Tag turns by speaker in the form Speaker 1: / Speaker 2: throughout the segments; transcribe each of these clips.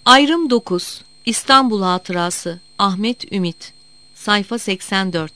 Speaker 1: Ayrım 9. İstanbul Hatırası. Ahmet Ümit. Sayfa 84.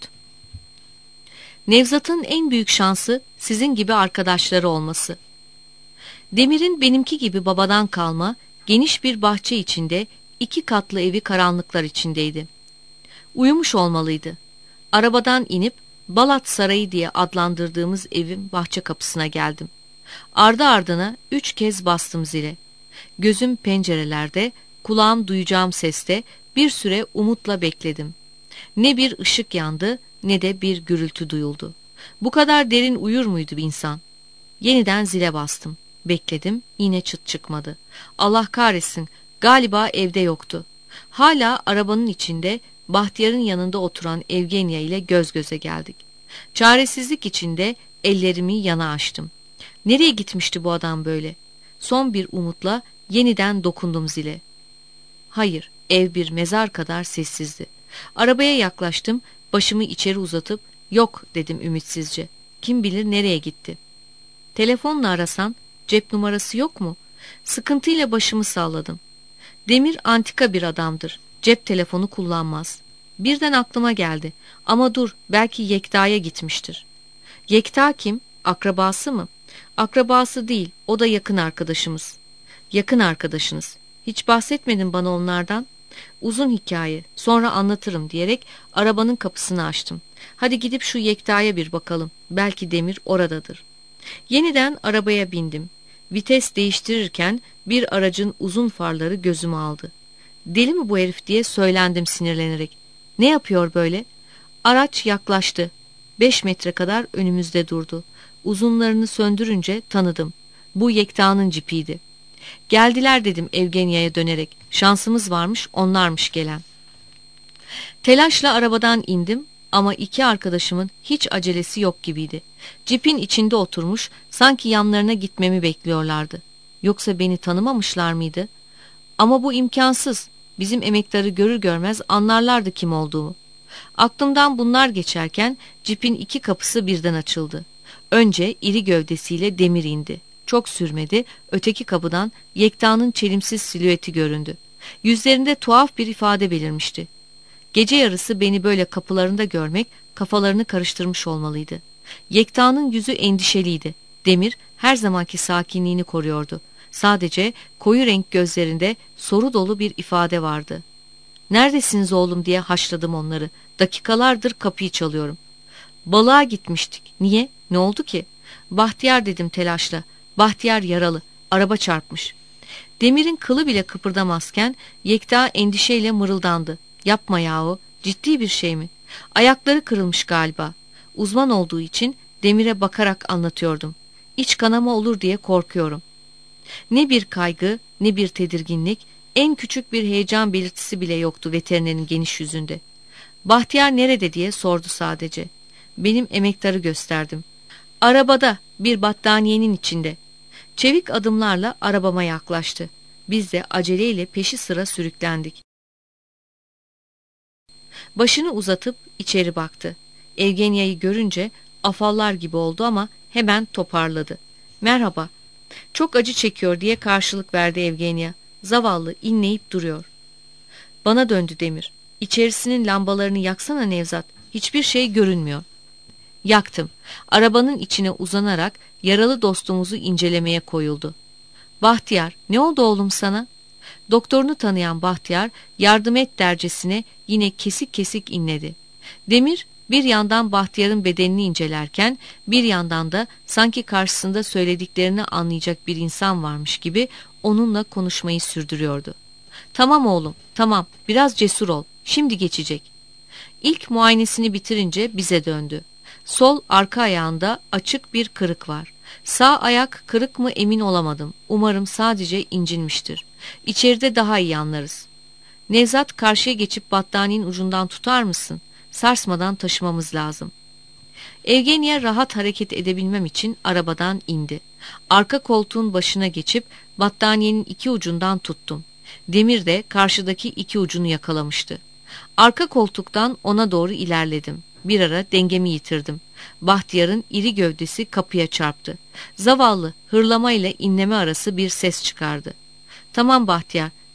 Speaker 1: Nevzat'ın en büyük şansı sizin gibi arkadaşları olması. Demir'in benimki gibi babadan kalma, geniş bir bahçe içinde 2 katlı evi karanlıklar içindeydi. Uyumuş olmalıydı. Arabadan inip Balat Sarayı diye adlandırdığımız evin bahçe kapısına geldim. Ardı ardına 3 kez bastım zile. Gözüm pencerelerde, kulağım duyacağım seste bir süre umutla bekledim. Ne bir ışık yandı ne de bir gürültü duyuldu. Bu kadar derin uyur muydu bir insan? Yeniden zile bastım. Bekledim, yine çıt çıkmadı. Allah kahretsin, galiba evde yoktu. Hala arabanın içinde Bahtiyar'ın yanında oturan Evgenya ile göz göze geldik. Çaresizlik içinde ellerimi yana açtım. Nereye gitmişti bu adam böyle? Son bir umutla yeniden dokundum zile. Hayır, ev bir mezar kadar sessizdi. Arabaya yaklaştım, başımı içeri uzatıp yok dedim ümitsizce. Kim bilir nereye gitti. Telefonla arasan cep numarası yok mu? Sıkıntıyla başımı salladım. Demir antika bir adamdır. Cep telefonu kullanmaz. Birden aklıma geldi. Ama dur, belki Yekta'ya gitmiştir. Yekta kim? Akrabası mı? Akrabası değil, o da yakın arkadaşımız. Yakın arkadaşınız. Hiç bahsetmedin bana onlardan. Uzun hikaye, sonra anlatırım diyerek arabanın kapısını açtım. Hadi gidip şu Yekta'ya bir bakalım. Belki Demir oradadır. Yeniden arabaya bindim. Vites değiştirirken bir aracın uzun farları gözümü aldı. Deli mi bu herif diye söylendim sinirlenerek. Ne yapıyor böyle? Araç yaklaştı. 5 metre kadar önümüzde durdu. Uzunlarını söndürünce tanıdım. Bu Yekta'nın cipiydi. Geldiler dedim Evgenya'ya dönerek. Şansımız varmış, onlarmış gelen. Telaşla arabadan indim ama 2 arkadaşımın hiç acelesi yok gibiydi. Cipin içinde oturmuş, sanki yanlarına gitmemi bekliyorlardı. Yoksa beni tanımamışlar mıydı? Ama bu imkansız. Bizim emektarı görür görmez anlarlardı kim olduğumu. Aklımdan bunlar geçerken cipin 2 kapısı birden açıldı. Önce iri gövdesiyle Demir indi. Çok sürmedi, öteki kapıdan Yekta'nın çelimsiz silüeti göründü. Yüzlerinde tuhaf bir ifade belirmişti. Gece yarısı beni böyle kapılarında görmek kafalarını karıştırmış olmalıydı. Yekta'nın yüzü endişeliydi. Demir her zamanki sakinliğini koruyordu. Sadece koyu renk gözlerinde soru dolu bir ifade vardı. "Neredesiniz oğlum?" diye haşladım onları. Dakikalardır kapıyı çalıyorum. "Balığa gitmiştik." "Niye? Ne oldu ki?" "Bahtiyar," dedim telaşla. "Bahtiyar yaralı. Araba çarpmış." Demir'in kılı bile kıpırdamazken Yekta endişeyle mırıldandı. "Yapma yahu. Ciddi bir şey mi?" Ayakları kırılmış galiba. Uzman olduğu için Demir'e bakarak anlatıyordum. "İç kanama olur diye korkuyorum." Ne bir kaygı, ne bir tedirginlik, en küçük bir heyecan belirtisi bile yoktu veterinerin geniş yüzünde. "Bahtiyar nerede?" diye sordu sadece. Benim emektarı gösterdim. "Arabada, bir battaniyenin içinde." Çevik adımlarla arabama yaklaştı. Biz de aceleyle peşi sıra sürüklendik. Başını uzatıp içeri baktı. Evgenya'yı görünce afallar gibi oldu ama hemen toparladı. "Merhaba." "Çok acı çekiyor," diye karşılık verdi Evgenya. "Zavallı, inleyip duruyor." Bana döndü Demir. "İçerisinin lambalarını yaksana Nevzat. Hiçbir şey görünmüyor." Yaktım. Arabanın içine uzanarak yaralı dostumuzu incelemeye koyuldu. "Bahtiyar, ne oldu oğlum sana?" Doktorunu tanıyan Bahtiyar yardım et dercesine yine kesik kesik inledi. Demir bir yandan Bahtiyar'ın bedenini incelerken bir yandan da sanki karşısında söylediklerini anlayacak bir insan varmış gibi onunla konuşmayı sürdürüyordu. "Tamam oğlum, tamam, biraz cesur ol, şimdi geçecek." İlk muayenesini bitirince bize döndü. Sol arka ayağında açık bir kırık var. Sağ ayak kırık mı emin olamadım. Umarım sadece incinmiştir. İçeride daha iyi anlarız. "Nevzat, karşıya geçip battaniyenin ucundan tutar mısın? Sarsmadan taşımamız lazım." Evgenya rahat hareket edebilmem için arabadan indi. Arka koltuğun başına geçip battaniyenin 2 ucundan tuttum. Demir de karşıdaki 2 ucunu yakalamıştı. Arka koltuktan ona doğru ilerledim. Bir ara dengemi yitirdim. Bahtiyar'ın iri gövdesi kapıya çarptı. Zavallı hırlama ile inleme arası bir ses çıkardı. "Tamam Bahtiyar,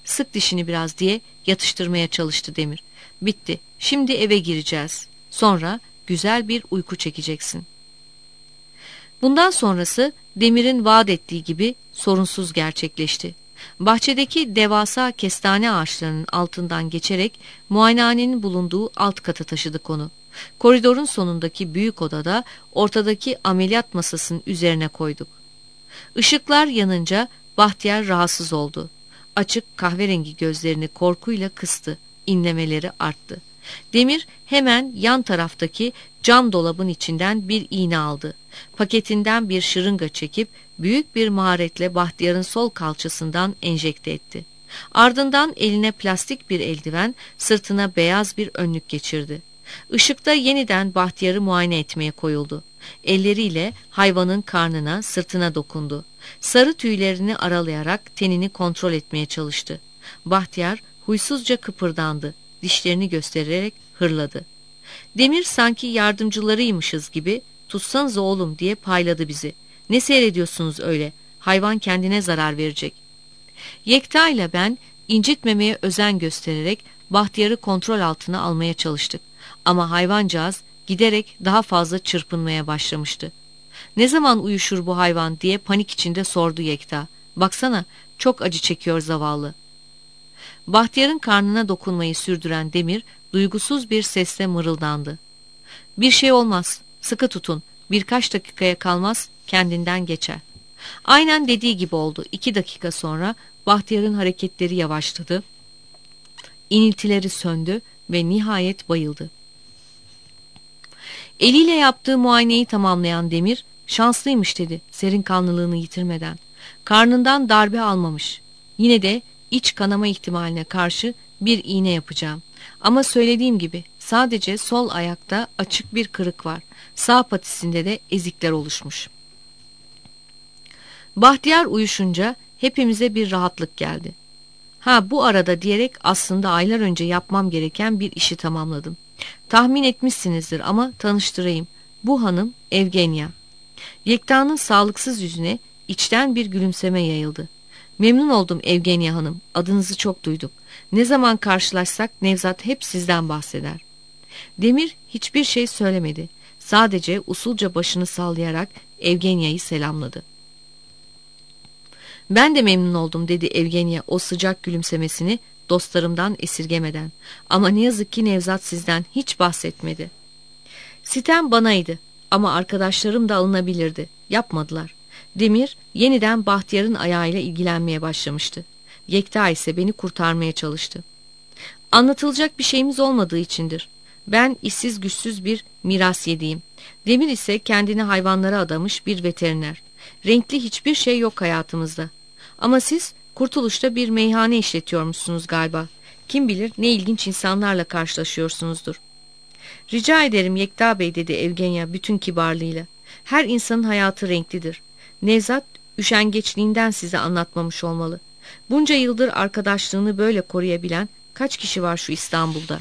Speaker 1: sık dişini biraz diye yatıştırmaya çalıştı Demir. Bitti, şimdi eve gireceğiz. Sonra güzel bir uyku çekeceksin. Bundan sonrası Demir'in vaat ettiği gibi sorunsuz gerçekleşti. Bahçedeki devasa kestane ağaçlarının altından geçerek muayenehanenin bulunduğu alt kata taşıdık onu. Koridorun sonundaki büyük odada ortadaki ameliyat masasının üzerine koyduk. Işıklar yanınca Bahtiyar rahatsız oldu. Açık kahverengi gözlerini korkuyla kıstı. İnlemeleri arttı. Demir hemen yan taraftaki cam dolabın içinden bir iğne aldı. Paketinden bir şırınga çekip büyük bir maharetle Bahtiyar'ın sol kalçasından enjekte etti. Ardından eline plastik bir eldiven, sırtına beyaz bir önlük geçirdi. Işıkta yeniden Bahtiyar'ı muayene etmeye koyuldu. Elleriyle hayvanın karnına, sırtına dokundu. Sarı tüylerini aralayarak tenini kontrol etmeye çalıştı. Bahtiyar huysuzca kıpırdandı. Dişlerini göstererek hırladı. Demir sanki yardımcılarıymışız gibi "Tutsanız oğlum" diye payladı bizi. "Ne seyrediyorsunuz öyle? Hayvan kendine zarar verecek." Yekta ile ben incitmemeye özen göstererek Bahtiyar'ı kontrol altına almaya çalıştık. Ama hayvancağız giderek daha fazla çırpınmaya başlamıştı. "Ne zaman uyuşur bu hayvan?" diye panik içinde sordu Yekta. "Baksana, çok acı çekiyor zavallı." Bahtiyar'ın karnına dokunmayı sürdüren Demir duygusuz bir sesle mırıldandı. "Bir şey olmaz, sıkı tutun, birkaç dakikaya kalmaz kendinden geçer." Aynen dediği gibi oldu. 2 dakika sonra Bahtiyar'ın hareketleri yavaşladı, iniltileri söndü ve nihayet bayıldı. Eliyle yaptığı muayeneyi tamamlayan Demir, "Şanslıymış" dedi serin kanlılığını yitirmeden. "Karnından darbe almamış. Yine de iç kanama ihtimaline karşı bir iğne yapacağım. Ama söylediğim gibi sadece sol ayakta açık bir kırık var. Sağ patisinde de ezikler oluşmuş." Bahtiyar uyuşunca hepimize bir rahatlık geldi. "Ha, bu arada" diyerek aslında aylar önce yapmam gereken bir işi tamamladım. "Tahmin etmişsinizdir ama tanıştırayım. Bu hanım Evgenya." Yekta'nın sağlıksız yüzüne içten bir gülümseme yayıldı. "Memnun oldum Evgenya Hanım. Adınızı çok duyduk. Ne zaman karşılaşsak Nevzat hep sizden bahseder." Demir hiçbir şey söylemedi. Sadece usulca başını sallayarak Evgenya'yı selamladı. "Ben de memnun oldum" dedi Evgenya o sıcak gülümsemesini dostlarımdan esirgemeden. "Ama ne yazık ki Nevzat sizden hiç bahsetmedi." Sitem banaydı ama arkadaşlarım da alınabilirdi. Yapmadılar. Demir yeniden Bahtiyar'ın ayağıyla ilgilenmeye başlamıştı. Yekta ise beni kurtarmaya çalıştı. "Anlatılacak bir şeyimiz olmadığı içindir. Ben işsiz güçsüz bir miras yediğim. Demir ise kendini hayvanlara adamış bir veteriner. Renkli hiçbir şey yok hayatımızda. Ama siz Kurtuluş'ta bir meyhane işletiyormuşsunuz galiba. Kim bilir ne ilginç insanlarla karşılaşıyorsunuzdur." "Rica ederim Yekta Bey" dedi Evgenya bütün kibarlığıyla. "Her insanın hayatı renklidir. Nevzat üşengeçliğinden size anlatmamış olmalı. Bunca yıldır arkadaşlığını böyle koruyabilen kaç kişi var şu İstanbul'da?"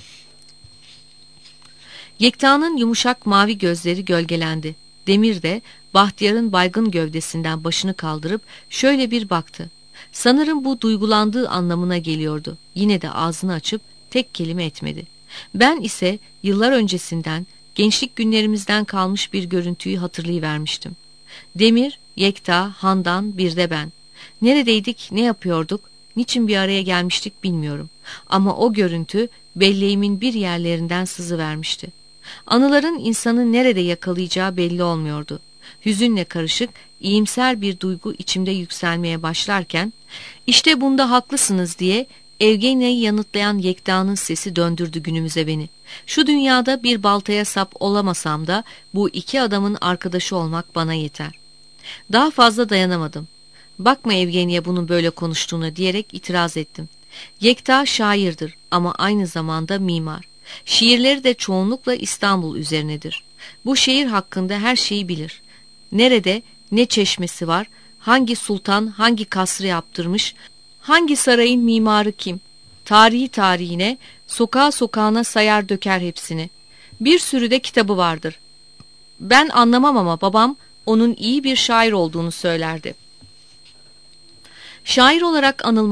Speaker 1: Yekta'nın yumuşak mavi gözleri gölgelendi. Demir de Bahtiyar'ın baygın gövdesinden başını kaldırıp şöyle bir baktı. Sanırım bu duygulandığı anlamına geliyordu. Yine de ağzını açıp tek kelime etmedi. Ben ise yıllar öncesinden, gençlik günlerimizden kalmış bir görüntüyü hatırlayıvermiştim. Demir, Yekta, Handan, bir de ben. Neredeydik, ne yapıyorduk, niçin bir araya gelmiştik bilmiyorum. Ama o görüntü belleğimin bir yerlerinden sızıvermişti. Anıların insanı nerede yakalayacağı belli olmuyordu. Hüzünle karışık, iyimser bir duygu içimde yükselmeye başlarken, "İşte bunda haklısınız" diye Evgenya'yı yanıtlayan Yekta'nın sesi döndürdü günümüze beni. Şu dünyada bir baltaya sap olamasam da bu iki adamın arkadaşı olmak bana yeter. Daha fazla dayanamadım. "Bakma Evgenya bunun böyle konuştuğuna" diyerek itiraz ettim. Yekta şairdir ama aynı zamanda mimar. Şiirleri de çoğunlukla İstanbul üzerinedir. Bu şehir hakkında her şeyi bilir. Nerede ne çeşmesi var, hangi sultan hangi kasrı yaptırmış, hangi sarayın mimarı kim, tarihi tarihine, sokağa sokağına sayar döker hepsini. Bir sürü de kitabı vardır. Ben anlamam ama babam onun iyi bir şair olduğunu söylerdi. Şair olarak anılmak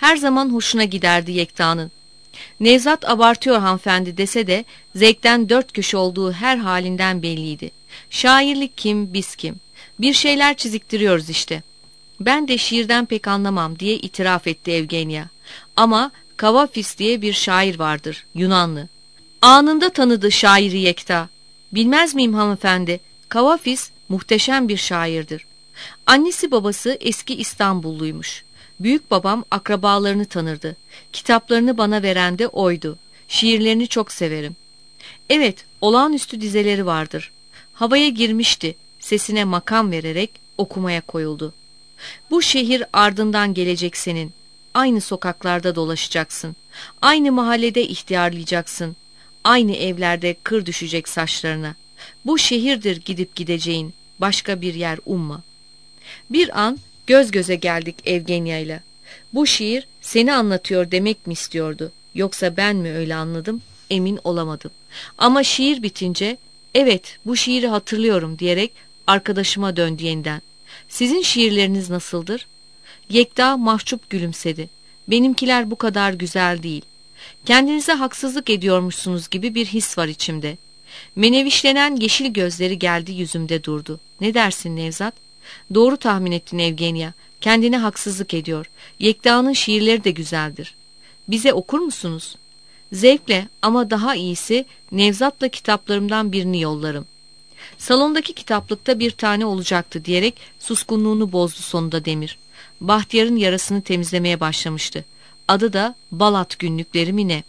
Speaker 1: her zaman hoşuna giderdi Yekta'nın. Nevzat abartıyor hanımefendi dese de zevkten dört köşe olduğu her halinden belliydi. Şairlik kim, biz kim? Bir şeyler çiziktiriyoruz işte. Ben de şiirden pek anlamam diye itiraf etti Evgenya. Ama Kavafis diye bir şair vardır, Yunanlı. Anında tanıdı şairi Yekta. Bilmez miyim hanımefendi? Kavafis muhteşem bir şairdir. Annesi babası eski İstanbulluymuş. Büyük babam akrabalarını tanırdı. Kitaplarını bana veren de oydu. Şiirlerini çok severim. Evet, olağanüstü dizeleri vardır. Havaya girmişti, sesine makam vererek okumaya koyuldu. Bu şehir ardından gelecek senin. Aynı sokaklarda dolaşacaksın. Aynı mahallede ihtiyarlayacaksın. Aynı evlerde kır düşecek saçlarına. Bu şehirdir gidip gideceğin. Başka bir yer umma. Bir an göz göze geldik Evgenya ile. Bu şiir seni anlatıyor demek mi istiyordu? Yoksa ben mi öyle anladım? Emin olamadım. Ama şiir bitince evet bu şiiri hatırlıyorum diyerek arkadaşıma döndü yeniden. Sizin şiirleriniz nasıldır? Yekta mahcup gülümsedi. Benimkiler bu kadar güzel değil. Kendinize haksızlık ediyormuşsunuz gibi bir his var içimde. Menevişlenen yeşil gözleri geldi yüzümde durdu. Ne dersin Nevzat? Doğru tahmin ettin Evgenya. Kendine haksızlık ediyor. Yekta'nın şiirleri de güzeldir. Bize okur musunuz? Zevkle ama daha iyisi Nevzat'la kitaplarımdan birini yollarım. Salondaki kitaplıkta bir tane olacaktı diyerek suskunluğunu bozdu sonunda Demir. Bahtiyar'ın yarasını temizlemeye başlamıştı. Adı da Balat günlükleri mi ne?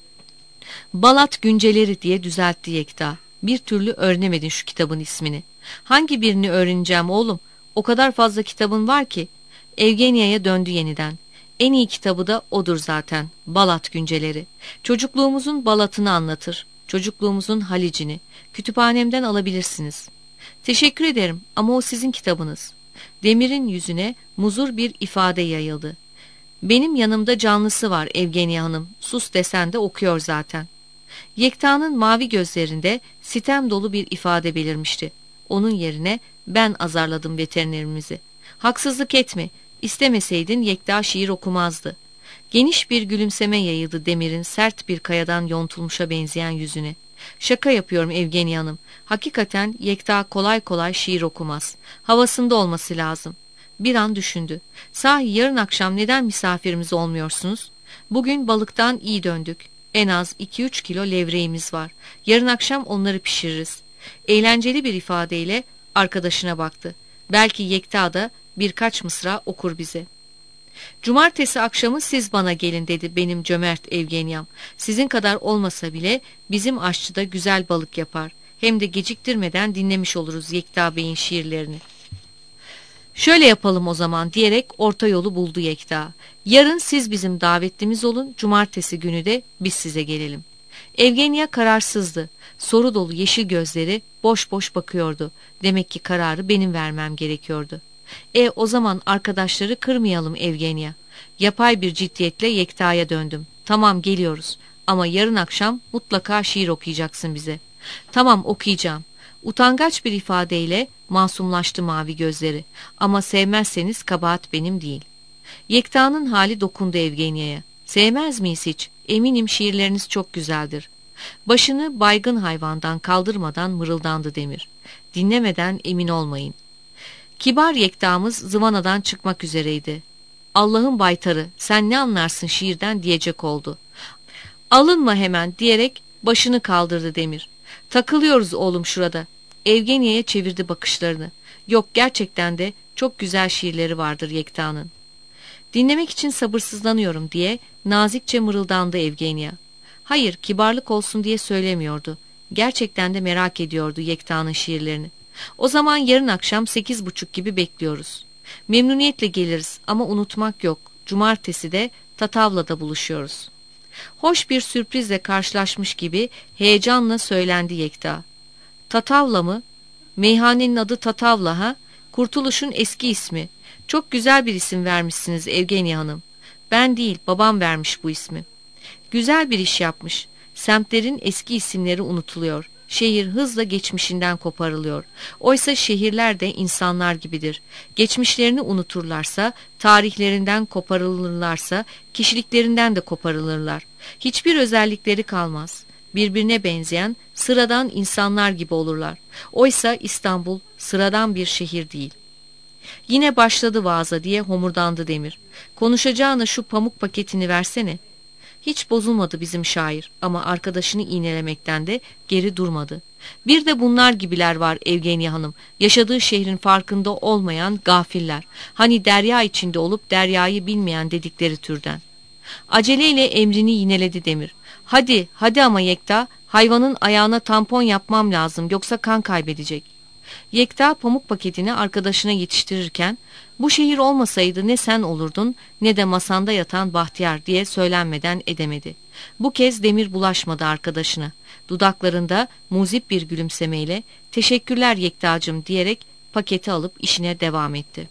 Speaker 1: Balat günceleri diye düzeltti Yekta. Bir türlü öğrenemedin şu kitabın ismini. Hangi birini öğreneceğim oğlum? O kadar fazla kitabın var ki. Evgenya'ya döndü yeniden. En iyi kitabı da odur zaten. Balat günceleri. Çocukluğumuzun Balat'ını anlatır. Çocukluğumuzun Halicini. Kütüphanemden alabilirsiniz. Teşekkür ederim ama o sizin kitabınız. Demir'in yüzüne muzur bir ifade yayıldı. Benim yanımda canlısı var Evgenya Hanım. Sus desen de okuyor zaten. Yekta'nın mavi gözlerinde sitem dolu bir ifade belirmişti. Onun yerine ben azarladım veterinerimizi. Haksızlık etme. İstemeseydin Yekta şiir okumazdı. Geniş bir gülümseme yayıldı Demir'in sert bir kayadan yontulmuşa benzeyen yüzüne. Şaka yapıyorum Evgenya Hanım. Hakikaten Yekta kolay kolay şiir okumaz. Havasında olması lazım. Bir an düşündü. Sahi yarın akşam neden misafirimiz olmuyorsunuz? Bugün balıktan iyi döndük. En az 2-3 kilo levreğimiz var. Yarın akşam onları pişiririz. Eğlenceli bir ifadeyle arkadaşına baktı. Belki Yekta da birkaç mısra okur bize. Cumartesi akşamı siz bana gelin dedi benim cömert Evgenyam. Sizin kadar olmasa bile bizim aşçı da güzel balık yapar. Hem de geciktirmeden dinlemiş oluruz Yekta Bey'in şiirlerini. Şöyle yapalım o zaman diyerek orta yolu buldu Yekta. Yarın siz bizim davetlimiz olun, cumartesi günü de biz size gelelim. Evgenya kararsızdı. Soru dolu yeşil gözleri boş boş bakıyordu. Demek ki kararı benim vermem gerekiyordu. O zaman arkadaşları kırmayalım Evgenya. Yapay bir ciddiyetle Yekta'ya döndüm. Tamam geliyoruz ama yarın akşam mutlaka şiir okuyacaksın bize. Tamam okuyacağım. Utangaç bir ifadeyle masumlaştı mavi gözleri. Ama sevmezseniz kabahat benim değil. Yekta'nın hali dokundu Evgenya'ya. Sevmez miyiz hiç? Eminim şiirleriniz çok güzeldir. Başını baygın hayvandan kaldırmadan mırıldandı Demir. Dinlemeden emin olmayın. Kibar Yekta'mız zıvanadan çıkmak üzereydi. Allah'ın baytarı sen ne anlarsın şiirden diyecek oldu. Alınma hemen diyerek başını kaldırdı Demir. Takılıyoruz oğlum şurada. Evgenya'ya çevirdi bakışlarını. Yok gerçekten de çok güzel şiirleri vardır Yekta'nın. Dinlemek için sabırsızlanıyorum diye nazikçe mırıldandı Evgenya. Hayır kibarlık olsun diye söylemiyordu. Gerçekten de merak ediyordu Yekta'nın şiirlerini. O zaman yarın akşam 8:30 gibi bekliyoruz. Memnuniyetle geliriz ama unutmak yok. Cumartesi de Tatavla'da buluşuyoruz. Hoş bir sürprizle karşılaşmış gibi heyecanla söylendi Yekta. Tatavla mı? Meyhanenin adı Tatavla ha? Kurtuluş'un eski ismi. Çok güzel bir isim vermişsiniz Evgenya Hanım. Ben değil babam vermiş bu ismi. Güzel bir iş yapmış. Semtlerin eski isimleri unutuluyor. şehir hızla geçmişinden koparılıyor. Oysa şehirler de insanlar gibidir. Geçmişlerini unuturlarsa, tarihlerinden koparılırlarsa, kişiliklerinden de koparılırlar. Hiçbir özellikleri kalmaz. Birbirine benzeyen, sıradan insanlar gibi olurlar. Oysa İstanbul sıradan bir şehir değil. Yine başladı vaaza diye homurdandı Demir. Konuşacağına şu pamuk paketini versene. Hiç bozulmadı bizim şair ama arkadaşını iğnelemekten de geri durmadı. Bir de bunlar gibiler var Evgenya Hanım. Yaşadığı şehrin farkında olmayan gafiller. Hani derya içinde olup deryayı bilmeyen dedikleri türden. Aceleyle emrini yineledi Demir. Hadi, hadi ama Yekta, hayvanın ayağına tampon yapmam lazım yoksa kan kaybedecek. Yekta pamuk paketini arkadaşına yetiştirirken bu şehir olmasaydı ne sen olurdun ne de masanda yatan Bahtiyar diye söylenmeden edemedi. Bu kez Demir bulaşmadı arkadaşına. Dudaklarında muzip bir gülümsemeyle teşekkürler Yektacığım diyerek paketi alıp işine devam etti.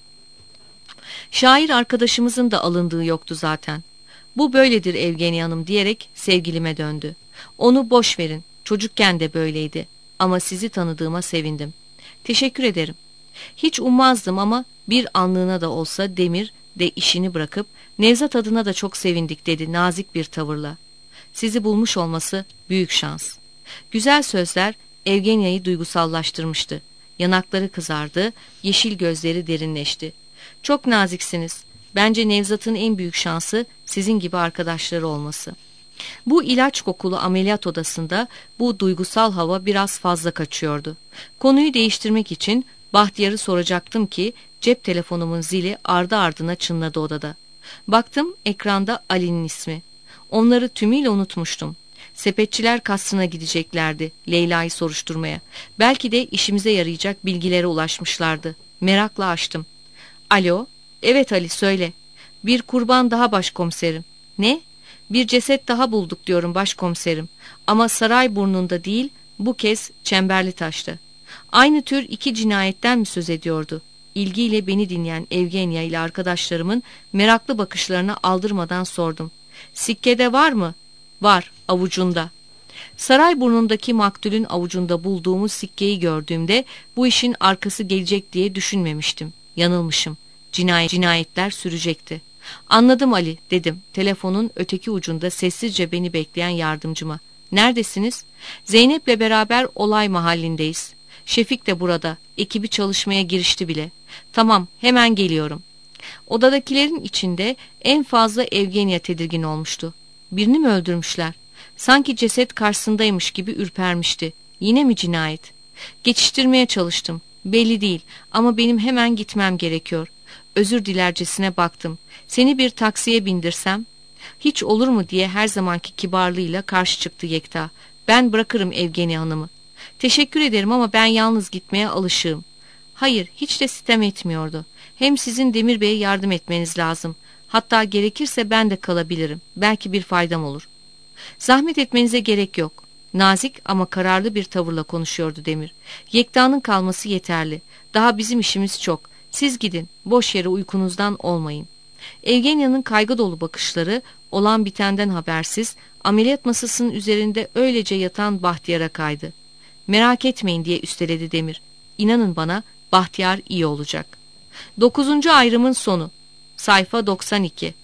Speaker 1: Şair arkadaşımızın da alındığı yoktu zaten. Bu böyledir Evgenya Hanım diyerek sevgilime döndü. Onu boş verin, çocukken de böyleydi ama sizi tanıdığıma sevindim. Teşekkür ederim. Hiç ummazdım ama bir anlığına da olsa Demir de işini bırakıp Nevzat adına da çok sevindik dedi nazik bir tavırla. Sizi bulmuş olması büyük şans. Güzel sözler Evgenya'yı duygusallaştırmıştı. Yanakları kızardı, yeşil gözleri derinleşti. Çok naziksiniz. Bence Nevzat'ın en büyük şansı sizin gibi arkadaşları olması. Bu ilaç kokulu ameliyat odasında bu duygusal hava biraz fazla kaçıyordu. Konuyu değiştirmek için Bahtiyar'ı soracaktım ki cep telefonumun zili ardı ardına çınladı odada. Baktım ekranda Ali'nin ismi. Onları tümüyle unutmuştum. Sepetçiler kastına gideceklerdi Leyla'yı soruşturmaya. Belki de işimize yarayacak bilgilere ulaşmışlardı. Merakla açtım. Alo, evet Ali söyle. Bir kurban daha başkomiserim. Ne? Bir ceset daha bulduk diyorum başkomiserim. Ama Sarayburnu'nda değil, bu kez Çemberlitaş'ta. Aynı tür 2 cinayetten mi söz ediyordu? İlgiyle beni dinleyen Evgenya ile arkadaşlarımın meraklı bakışlarına aldırmadan sordum. Sikkede var mı? Var, avucunda. Sarayburnu'ndaki maktulün avucunda bulduğumuz sikkeyi gördüğümde bu işin arkası gelecek diye düşünmemiştim. Yanılmışım. Cinayetler sürecekti. Anladım Ali dedim telefonun öteki ucunda sessizce beni bekleyen yardımcıma. Neredesiniz? Zeynep'le beraber olay mahallindeyiz. Şefik de burada. Ekibi çalışmaya girişti bile. Tamam hemen geliyorum. Odadakilerin içinde en fazla Evgenya tedirgin olmuştu. Birini mi öldürmüşler? Sanki ceset karşısındaymış gibi ürpermişti. Yine mi cinayet? Geçiştirmeye çalıştım. Belli değil ama benim hemen gitmem gerekiyor. Özür dilercesine baktım. Seni bir taksiye bindirsem? Hiç olur mu diye her zamanki kibarlığıyla karşı çıktı Yekta. Ben bırakırım Evgenya Hanım'ı. Teşekkür ederim ama ben yalnız gitmeye alışığım. Hayır, hiç de sitem etmiyordu. Hem sizin Demir Bey'e yardım etmeniz lazım. Hatta gerekirse ben de kalabilirim. Belki bir faydam olur. Zahmet etmenize gerek yok. Nazik ama kararlı bir tavırla konuşuyordu Demir. Yekta'nın kalması yeterli. Daha bizim işimiz çok. Siz gidin, boş yere uykunuzdan olmayın. Evgenya'nın kaygı dolu bakışları olan bitenden habersiz ameliyat masasının üzerinde öylece yatan Bahtiyar'a kaydı. Merak etmeyin diye üsteledi Demir. İnanın bana Bahtiyar iyi olacak. 9. ayrımın sonu. Sayfa 92.